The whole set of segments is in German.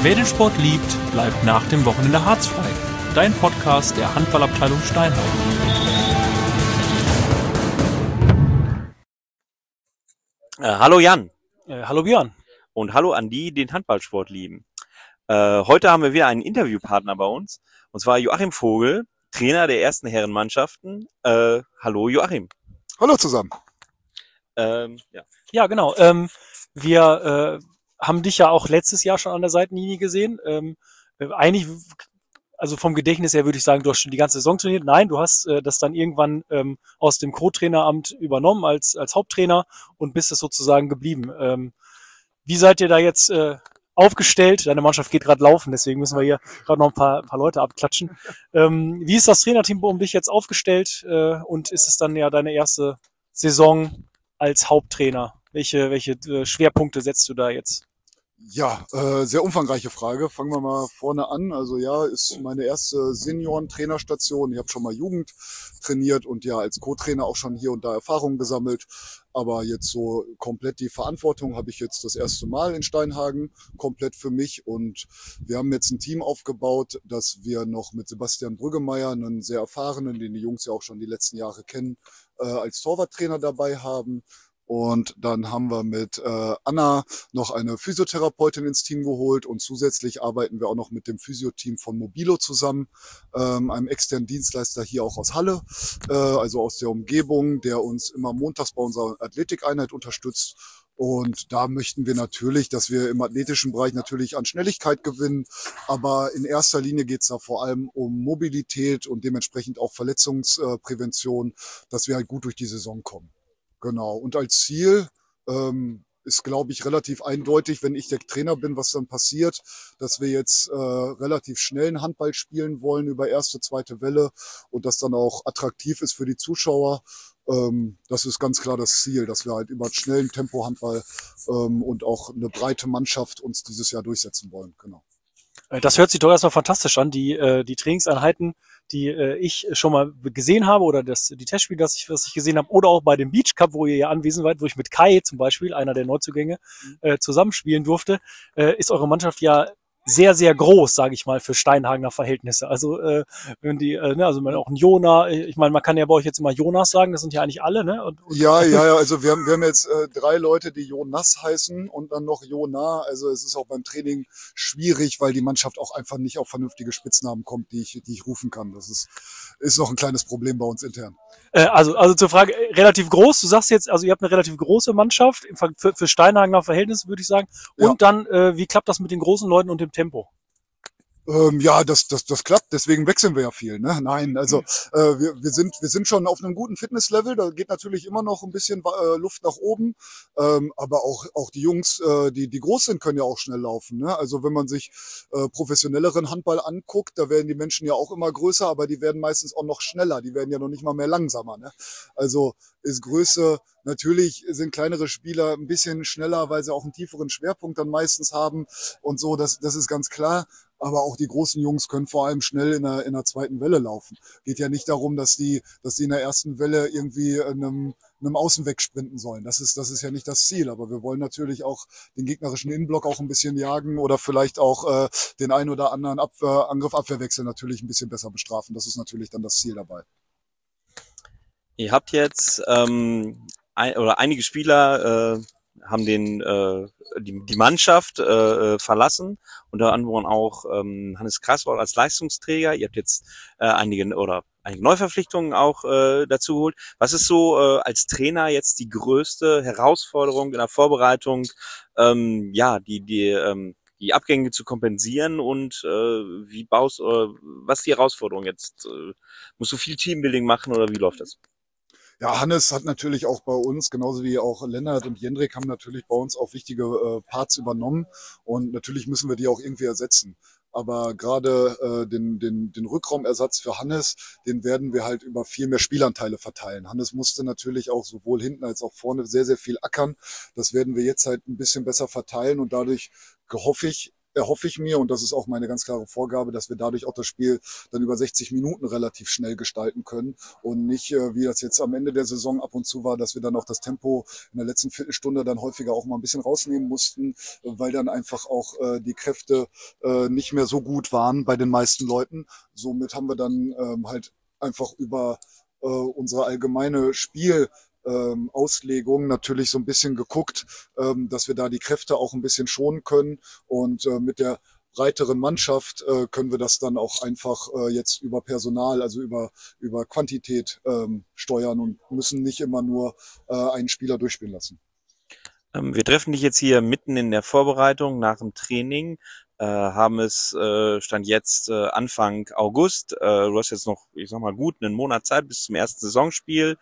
Wer den Sport liebt, bleibt nach dem Wochenende harzfrei. Dein Podcast der Handballabteilung Steinhagen. Hallo Jan. Hallo Björn. Und hallo an die den Handballsport lieben. Heute haben wir wieder einen Interviewpartner bei uns, und zwar Joachim Vogel, Trainer der ersten Herrenmannschaften. Hallo Joachim. Hallo zusammen. Ja, genau. Wir haben dich ja auch letztes Jahr schon an der Seitenlinie gesehen. Eigentlich, also vom Gedächtnis her würde ich sagen, du hast schon die ganze Saison trainiert. Nein, du hast das dann irgendwann aus dem Co-Traineramt übernommen als Haupttrainer und bist es sozusagen geblieben. Wie seid ihr da jetzt aufgestellt? Deine Mannschaft geht gerade laufen, deswegen müssen wir hier gerade noch ein paar Leute abklatschen. Wie ist das Trainerteam um dich jetzt aufgestellt und ist es dann ja deine erste Saison als Haupttrainer? Welche Schwerpunkte setzt du da jetzt? Ja, sehr umfangreiche Frage. Fangen wir mal vorne an. Also ja, ist meine erste Senioren-Trainerstation. Ich habe schon mal Jugend trainiert und ja als Co-Trainer auch schon hier und da Erfahrungen gesammelt. Aber jetzt so komplett die Verantwortung habe ich jetzt das erste Mal in Steinhagen, komplett für mich. Und wir haben jetzt ein Team aufgebaut, das wir noch mit Sebastian Brüggemeier, einen sehr erfahrenen, den die Jungs ja auch schon die letzten Jahre kennen, als Torwarttrainer dabei haben. Und dann haben wir mit Anna noch eine Physiotherapeutin ins Team geholt und zusätzlich arbeiten wir auch noch mit dem Physio-Team von Mobilo zusammen, einem externen Dienstleister hier auch aus Halle, also aus der Umgebung, der uns immer montags bei unserer Athletikeinheit unterstützt. Und da möchten wir natürlich, dass wir im athletischen Bereich natürlich an Schnelligkeit gewinnen, aber in erster Linie geht es da vor allem um Mobilität und dementsprechend auch Verletzungsprävention, dass wir halt gut durch die Saison kommen. Genau. Und als Ziel ist, glaube ich, relativ eindeutig, wenn ich der Trainer bin, was dann passiert, dass wir jetzt relativ schnellen Handball spielen wollen über erste, zweite Welle und das dann auch attraktiv ist für die Zuschauer. Das ist ganz klar das Ziel, dass wir halt über schnellen Tempo-Handball und auch eine breite Mannschaft uns dieses Jahr durchsetzen wollen. Genau. Das hört sich doch erstmal fantastisch an. Die Trainingseinheiten, die ich schon mal gesehen habe oder die Testspiele, was ich gesehen habe, oder auch bei dem Beach Cup, wo ihr ja anwesend wart, wo ich mit Kai zum Beispiel, einer der Neuzugänge, zusammenspielen durfte, ist eure Mannschaft ja sehr, sehr groß, sage ich mal, für Steinhagener Verhältnisse. Also wenn die, also auch ein Jona, ich meine, man kann ja bei euch jetzt immer Jonas sagen, das sind ja eigentlich alle, ne? Ja, also wir haben jetzt 3 Leute, die Jonas heißen und dann noch Jona. Also es ist auch beim Training schwierig, weil die Mannschaft auch einfach nicht auf vernünftige Spitznamen kommt, die ich rufen kann. Das ist noch ein kleines Problem bei uns intern. Also zur Frage, relativ groß, du sagst jetzt, also ihr habt eine relativ große Mannschaft für Steinhagener Verhältnisse, würde ich sagen. Und Ja. dann, wie klappt das mit den großen Leuten und dem Tempo? Ja, das klappt, deswegen wechseln wir ja viel, ne? Nein, also wir sind schon auf einem guten Fitnesslevel, da geht natürlich immer noch ein bisschen Luft nach oben, aber auch die Jungs, die groß sind, können ja auch schnell laufen, ne? Also wenn man sich professionelleren Handball anguckt, da werden die Menschen ja auch immer größer, aber die werden meistens auch noch schneller, die werden ja noch nicht mal mehr langsamer, ne? Also ist Größe, natürlich sind kleinere Spieler ein bisschen schneller, weil sie auch einen tieferen Schwerpunkt dann meistens haben und so, das ist ganz klar. Aber auch die großen Jungs können vor allem schnell in der zweiten Welle laufen. Geht ja nicht darum, dass die in der ersten Welle irgendwie einem Außenweg sprinten sollen. Das ist ja nicht das Ziel. Aber wir wollen natürlich auch den gegnerischen Innenblock auch ein bisschen jagen oder vielleicht auch den einen oder anderen Angriff-Abwehrwechsel natürlich ein bisschen besser bestrafen. Das ist natürlich dann das Ziel dabei. Ihr habt jetzt einige Spieler haben die Mannschaft verlassen, unter anderem auch Hannes Kreiswald als Leistungsträger. Ihr habt jetzt einige Neuverpflichtungen auch dazu geholt. Was ist so als Trainer jetzt die größte Herausforderung in der Vorbereitung, die Abgänge zu kompensieren und was ist die Herausforderung jetzt? Musst du viel Teambuilding machen oder wie läuft das? Ja, Hannes hat natürlich auch bei uns, genauso wie auch Lennart und Jendrik, haben natürlich bei uns auch wichtige Parts übernommen und natürlich müssen wir die auch irgendwie ersetzen. Aber gerade den Rückraumersatz für Hannes, den werden wir halt über viel mehr Spielanteile verteilen. Hannes musste natürlich auch sowohl hinten als auch vorne sehr, sehr viel ackern. Das werden wir jetzt halt ein bisschen besser verteilen und dadurch hoffe ich, erhoffe ich mir, und das ist auch meine ganz klare Vorgabe, dass wir dadurch auch das Spiel dann über 60 Minuten relativ schnell gestalten können und nicht, wie das jetzt am Ende der Saison ab und zu war, dass wir dann auch das Tempo in der letzten Viertelstunde dann häufiger auch mal ein bisschen rausnehmen mussten, weil dann einfach auch die Kräfte nicht mehr so gut waren bei den meisten Leuten. Somit haben wir dann halt einfach über unsere allgemeine Auslegung natürlich so ein bisschen geguckt, dass wir da die Kräfte auch ein bisschen schonen können. Und mit der breiteren Mannschaft können wir das dann auch einfach jetzt über Personal, also über Quantität steuern und müssen nicht immer nur einen Spieler durchspielen lassen. Wir treffen dich jetzt hier mitten in der Vorbereitung nach dem Training, haben es Stand jetzt Anfang August. Du hast jetzt noch, ich sag mal, gut einen Monat Zeit bis zum ersten Saisonspiel.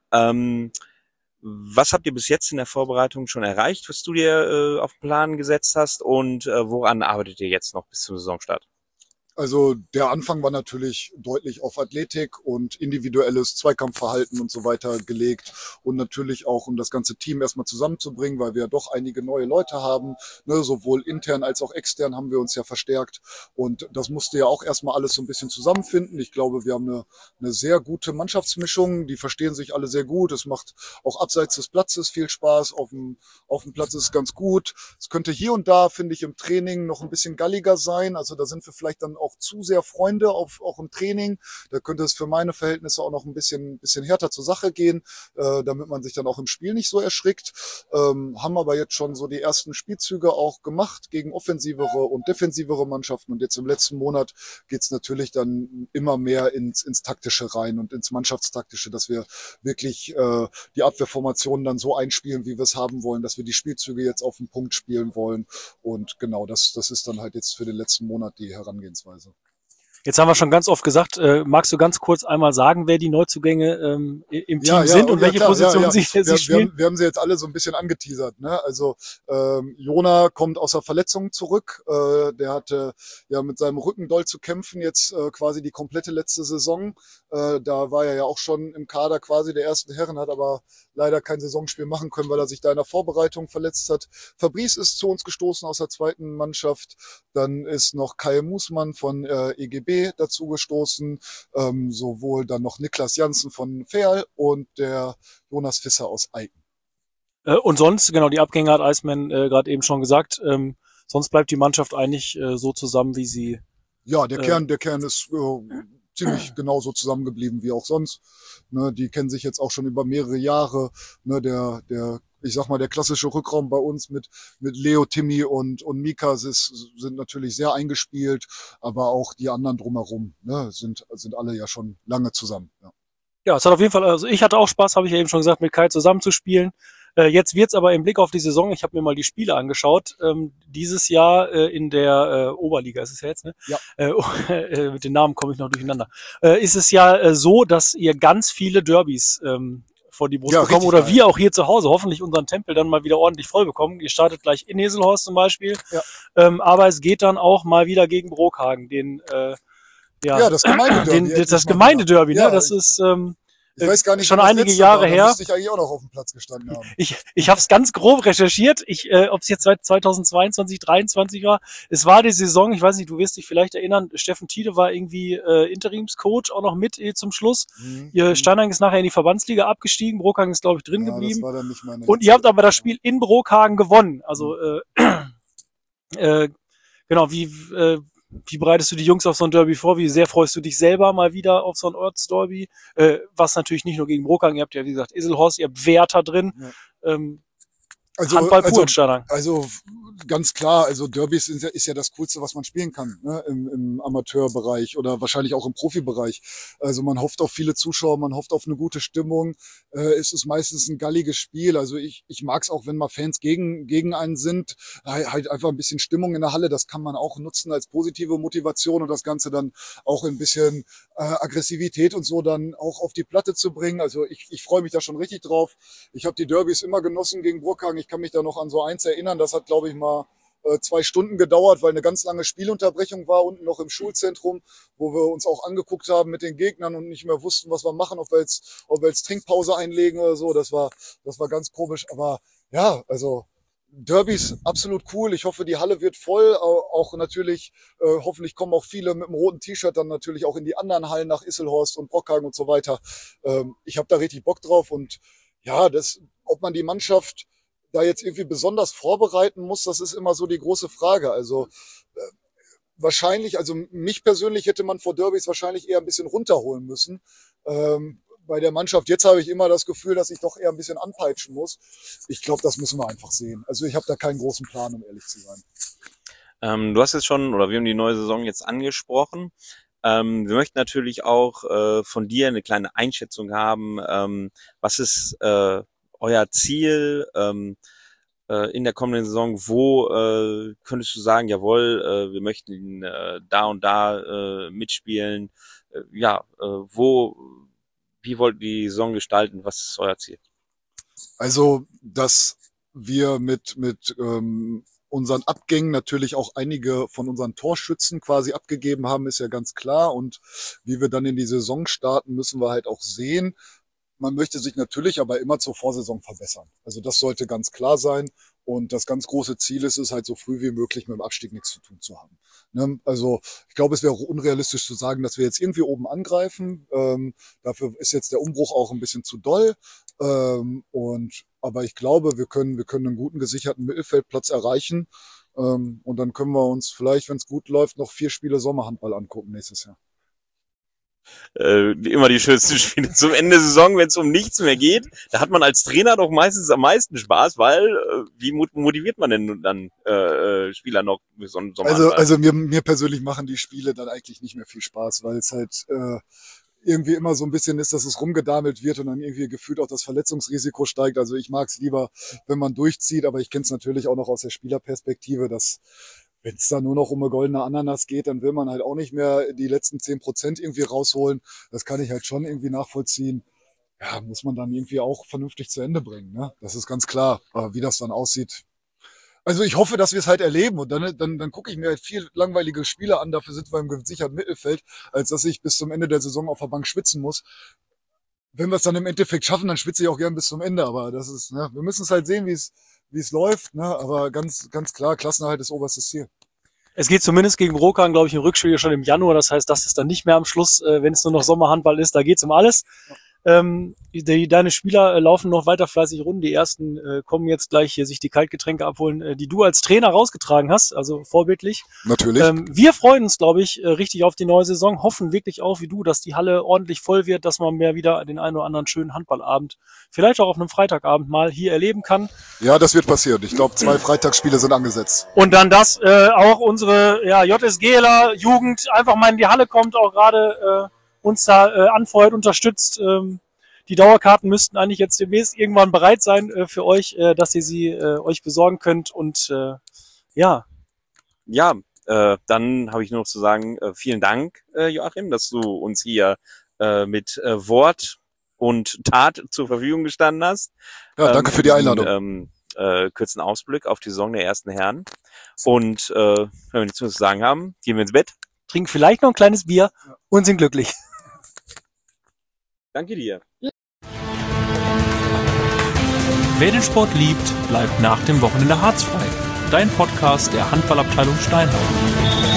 Was habt ihr bis jetzt in der Vorbereitung schon erreicht, was du dir auf den Plan gesetzt hast, und woran arbeitet ihr jetzt noch bis zum Saisonstart? Also der Anfang war natürlich deutlich auf Athletik und individuelles Zweikampfverhalten und so weiter gelegt und natürlich auch, um das ganze Team erstmal zusammenzubringen, weil wir ja doch einige neue Leute haben, ne, sowohl intern als auch extern haben wir uns ja verstärkt und das musste ja auch erstmal alles so ein bisschen zusammenfinden. Ich glaube, wir haben eine sehr gute Mannschaftsmischung, die verstehen sich alle sehr gut. Es macht auch abseits des Platzes viel Spaß, auf dem Platz ist es ganz gut. Es könnte hier und da, finde ich, im Training noch ein bisschen galliger sein, also da sind wir vielleicht dann auch zu sehr Freunde, auch im Training. Da könnte es für meine Verhältnisse auch noch ein bisschen härter zur Sache gehen, damit man sich dann auch im Spiel nicht so erschrickt. Haben aber jetzt schon so die ersten Spielzüge auch gemacht gegen offensivere und defensivere Mannschaften. Und jetzt im letzten Monat geht's natürlich dann immer mehr ins Taktische rein und ins Mannschaftstaktische, dass wir wirklich die Abwehrformationen dann so einspielen, wie wir es haben wollen, dass wir die Spielzüge jetzt auf den Punkt spielen wollen. Und genau, das ist dann halt jetzt für den letzten Monat die Herangehensweise. Jetzt haben wir schon ganz oft gesagt, magst du ganz kurz einmal sagen, wer die Neuzugänge im Team sind und welche klar, Positionen sie spielen? Wir haben sie jetzt alle so ein bisschen angeteasert. Ne? Also Jona kommt aus der Verletzung zurück. Der hatte ja mit seinem Rücken doll zu kämpfen, jetzt quasi die komplette letzte Saison. Da war er ja auch schon im Kader quasi der ersten Herren, hat aber leider kein Saisonspiel machen können, weil er sich da in der Vorbereitung verletzt hat. Fabrice ist zu uns gestoßen aus der zweiten Mannschaft. Dann ist noch Kai Musmann von EGB dazu gestoßen, sowohl dann noch Niklas Janssen von Ferl und der Jonas Visser aus Eiken. Und sonst, genau, die Abgänge hat Iceman gerade eben schon gesagt, sonst bleibt die Mannschaft eigentlich so zusammen, wie sie... Ja, der Kern ist ziemlich genauso zusammengeblieben wie auch sonst. Ne, die kennen sich jetzt auch schon über mehrere Jahre. Ne, ich sag mal, der klassische Rückraum bei uns mit Leo, Timmy und Mika sind natürlich sehr eingespielt, aber auch die anderen drumherum, ne, sind alle ja schon lange zusammen. Ja. Ja, es hat auf jeden Fall, also ich hatte auch Spaß, habe ich ja eben schon gesagt, mit Kai zusammenzuspielen. Jetzt wird's aber im Blick auf die Saison, ich habe mir mal die Spiele angeschaut, dieses Jahr in der Oberliga ist es ja jetzt, ne? Ja. Mit den Namen komme ich noch durcheinander. Ist es ja so, dass ihr ganz viele Derbys vor die Brust bekommen oder wir auch hier zu Hause hoffentlich unseren Tempel dann mal wieder ordentlich voll bekommen. Ihr startet gleich in Heselhorst zum Beispiel, ja. Aber es geht dann auch mal wieder gegen Brockhagen, das Gemeindederby. Das Gemeindederby, ja, ne? Das ist ich weiß gar nicht, schon einige Jahre her. Müsste ich eigentlich auch noch auf dem Platz gestanden haben. Ich habe es ganz grob recherchiert. Ob es jetzt seit 2022, 2023 war. Es war die Saison, ich weiß nicht, du wirst dich vielleicht erinnern, Steffen Tiede war irgendwie Interimscoach auch noch mit zum Schluss. Steinhagen ist nachher in die Verbandsliga abgestiegen, Brockhagen ist, glaube ich, drin geblieben. Das war dann nicht meine Und ihr habt aber das Spiel in Brockhagen gewonnen. Also genau, wie bereitest du die Jungs auf so ein Derby vor? Wie sehr freust du dich selber mal wieder auf so ein Ortsderby? Was natürlich nicht nur gegen Brockhagen, ihr habt ja, wie gesagt, Iselhorst, ihr habt Werther drin. Ja. Handball pur in Steinhagen. Also ganz klar, also Derbys ist ja das Coolste, was man spielen kann, ne? Im Amateurbereich oder wahrscheinlich auch im Profibereich. Also man hofft auf viele Zuschauer, man hofft auf eine gute Stimmung. Es ist meistens ein galliges Spiel. Also ich mag es auch, wenn mal Fans gegen einen sind. Halt einfach ein bisschen Stimmung in der Halle, das kann man auch nutzen als positive Motivation und das Ganze dann auch ein bisschen Aggressivität und so dann auch auf die Platte zu bringen. Also ich freue mich da schon richtig drauf. Ich habe die Derbys immer genossen gegen Brockhagen. Ich kann mich da noch an so eins erinnern, das hat, glaube ich, mal 2 Stunden gedauert, weil eine ganz lange Spielunterbrechung war, unten noch im Schulzentrum, wo wir uns auch angeguckt haben mit den Gegnern und nicht mehr wussten, was wir machen, ob wir jetzt Trinkpause einlegen oder so. Das war ganz komisch. Aber ja, also Derbys absolut cool. Ich hoffe, die Halle wird voll. Auch natürlich, hoffentlich kommen auch viele mit dem roten T-Shirt dann natürlich auch in die anderen Hallen nach Isselhorst und Brockhagen und so weiter. Ich habe da richtig Bock drauf. Und ja, ob man die Mannschaft da jetzt irgendwie besonders vorbereiten muss, das ist immer so die große Frage. Also wahrscheinlich, also mich persönlich hätte man vor Derbys wahrscheinlich eher ein bisschen runterholen müssen. Bei der Mannschaft jetzt habe ich immer das Gefühl, dass ich doch eher ein bisschen anpeitschen muss. Ich glaube, das müssen wir einfach sehen. Also ich habe da keinen großen Plan, um ehrlich zu sein. Du hast jetzt schon, oder wir haben die neue Saison jetzt angesprochen. Wir möchten natürlich auch von dir eine kleine Einschätzung haben. Was ist euer Ziel in der kommenden Saison? Wo könntest du sagen, jawohl, wir möchten da und da mitspielen? Wie wollt ihr die Saison gestalten? Was ist euer Ziel? Also, dass wir mit unseren Abgängen natürlich auch einige von unseren Torschützen quasi abgegeben haben, ist ja ganz klar. Und wie wir dann in die Saison starten, müssen wir halt auch sehen. Man möchte sich natürlich aber immer zur Vorsaison verbessern. Also das sollte ganz klar sein. Und das ganz große Ziel ist es halt so früh wie möglich mit dem Abstieg nichts zu tun zu haben. Ne? Also ich glaube, es wäre auch unrealistisch zu sagen, dass wir jetzt irgendwie oben angreifen. Dafür ist jetzt der Umbruch auch ein bisschen zu doll. Aber ich glaube, wir können einen guten gesicherten Mittelfeldplatz erreichen. Und dann können wir uns vielleicht, wenn es gut läuft, noch 4 Spiele Sommerhandball angucken nächstes Jahr. Immer die schönsten Spiele zum Ende der Saison, wenn es um nichts mehr geht. Da hat man als Trainer doch meistens am meisten Spaß, weil wie motiviert man denn dann Spieler noch so einen Sommer? Also mir persönlich machen die Spiele dann eigentlich nicht mehr viel Spaß, weil es halt irgendwie immer so ein bisschen ist, dass es rumgedamelt wird und dann irgendwie gefühlt auch das Verletzungsrisiko steigt. Also ich mag es lieber, wenn man durchzieht, aber ich kenne es natürlich auch noch aus der Spielerperspektive, dass wenn es da nur noch um eine goldene Ananas geht, dann will man halt auch nicht mehr die letzten 10% irgendwie rausholen. Das kann ich halt schon irgendwie nachvollziehen. Ja, muss man dann irgendwie auch vernünftig zu Ende bringen, ne? Das ist ganz klar. Aber wie das dann aussieht. Also ich hoffe, dass wir es halt erleben und dann gucke ich mir halt viel langweilige Spiele an. Dafür sind wir im gesicherten Mittelfeld, als dass ich bis zum Ende der Saison auf der Bank schwitzen muss. Wenn wir es dann im Endeffekt schaffen, dann schwitze ich auch gern bis zum Ende. Aber das ist, ne, wir müssen es halt sehen, wie es läuft, ne? Aber ganz klar, Klassenerhalt ist oberstes Ziel. Es geht zumindest gegen Brockhagen, glaube ich, im Rückspiel schon im Januar. Das heißt, das ist dann nicht mehr am Schluss, wenn es nur noch Sommerhandball ist. Da geht's um alles. Deine Spieler laufen noch weiter fleißig rum. Die ersten kommen jetzt gleich hier sich die Kaltgetränke abholen, die du als Trainer rausgetragen hast, also vorbildlich. Natürlich. Wir freuen uns, glaube ich, richtig auf die neue Saison, hoffen wirklich auch wie du, dass die Halle ordentlich voll wird, dass man mehr wieder den einen oder anderen schönen Handballabend, vielleicht auch auf einem Freitagabend mal hier erleben kann. Ja, das wird passieren. Ich glaube, 2 Freitagsspiele sind angesetzt. Und dann, dass auch unsere JSGler Jugend einfach mal in die Halle kommt, auch gerade uns da anfeuert, unterstützt. Die Dauerkarten müssten eigentlich jetzt demnächst irgendwann bereit sein für euch, dass ihr sie euch besorgen könnt. Und ja. Ja, dann habe ich nur noch zu sagen, vielen Dank, Joachim, dass du uns hier mit Wort und Tat zur Verfügung gestanden hast. Ja, danke für die Einladung. Kurzen Ausblick auf die Saison der ersten Herren. Und wenn wir nichts mehr zu sagen haben, gehen wir ins Bett. Trinken vielleicht noch ein kleines Bier und sind glücklich. Danke dir. Wer den Sport liebt, bleibt nach dem Wochenende harzfrei. Dein Podcast der Handballabteilung Steinhausen.